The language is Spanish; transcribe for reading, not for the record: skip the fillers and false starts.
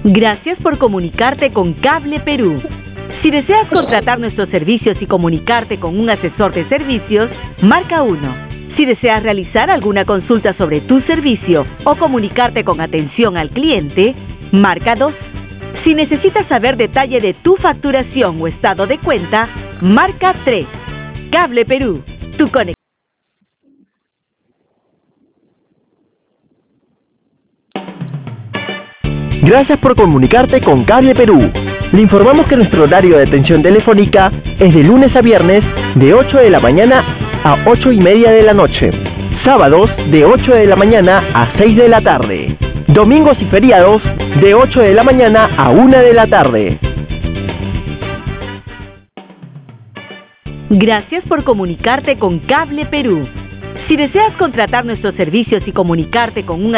Gracias por comunicarte con Cable Perú. Si deseas contratar nuestros servicios y comunicarte con un asesor de servicios, marca 1. Si deseas realizar alguna consulta sobre tu servicio o comunicarte con atención al cliente, marca 2. Si necesitas saber detalle de tu facturación o estado de cuenta, marca 3. Cable Perú, tu conexión. Gracias por comunicarte con Cable Perú. Le informamos que nuestro horario de atención telefónica es de lunes a viernes de 8 de la mañana a 8:30 de la noche. Sábados de 8 de la mañana a 6 de la tarde. Domingos y feriados de 8 de la mañana a 1 de la tarde. Gracias por comunicarte con Cable Perú. Si deseas contratar nuestros servicios y comunicarte con un